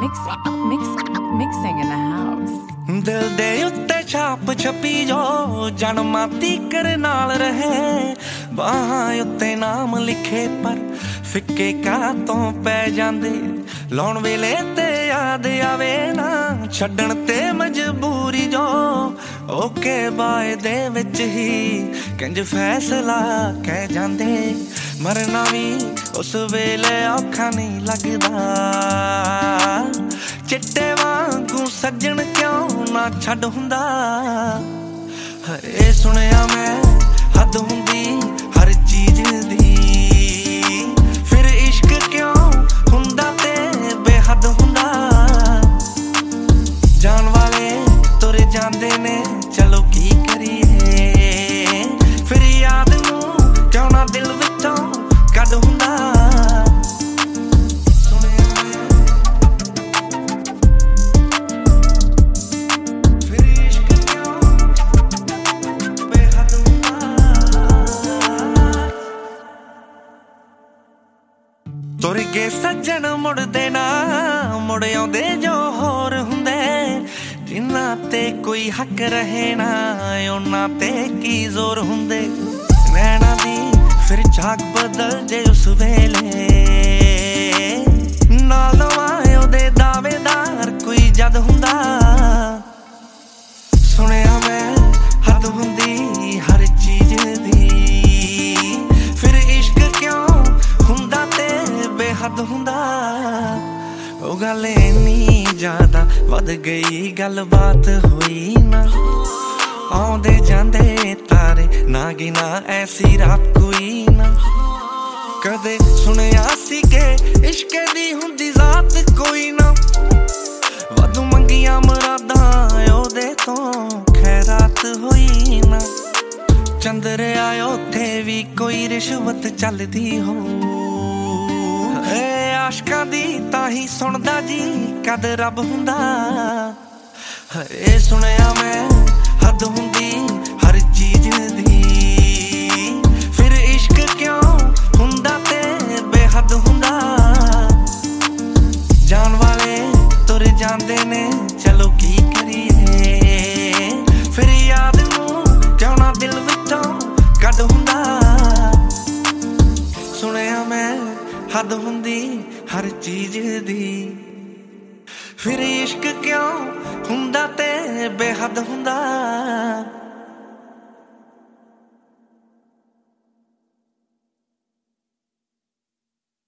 Mixing in the house. दिल दे उत्ते छाप छपी जो जन्माती कर नाल रहे बाहां उत्ते नाम लिखे पर फिक्के कातों पै जांदे लाउण वेले ते याद आवे ना छड्डण ते मजबूरी जो ओके बाय दे विच ही कंज फैसला कह जांदे मरना भी उस वेले औखा नहीं लगदा चिट्टे वांगू सज्जण क्यों ना छड्ड हुंदा हरे सुनिया मैं हद हुंदी हर चीज दी फिर इश्क क्यों हुंदा ते बेहद हुंदा जान वाले तुर जांदे ने चलो की करिए फिर याद नूं क्यों ना दिल विचों कड हुंदा तुर गए सज्जन मुड़दे ना मुड़ आउंदे जो होर हुंदे जिन्ना ते कोई हक रहे ना उन्ना ते की जोर हुंदे नैना दी फिर झाक बदल जे उस वेले नाल वायो दे दावेदार कोई जद हुंदा सुनिया मैं हद हुंदी हर चीज दी फिर इश्क क्यों हुंदा ते बेहद हुंदा ओ गल इन्नी ज्यादा वध गई गल बात होई ना आउंदे जांदे तारे ना गिना ऐसी रात कोई ना कदे सुनिया सी के इश्क दी हुंदी जात कोई ना वधू मंगियां मुरादां ओदे तो खैरात होई ना चंद्र आयो थे भी कोई रिश्वत चलदी हो आशकां दी ताही सुनदा जी कद रब हुंदा हरे सुनिया मैं हद हुंदी हर चीज दी फिर इश्क क्यों हुंदा ते बेहद हुंदा जान वाले तुर जांदे ने चलो की करिए फिर याद नूं क्यों ना दिल विचों कड हुंदा सुनिया मैं हद हुंदी हर चीज दी फिर इश्क क्यों हुंदा ते बेहद हुंदा।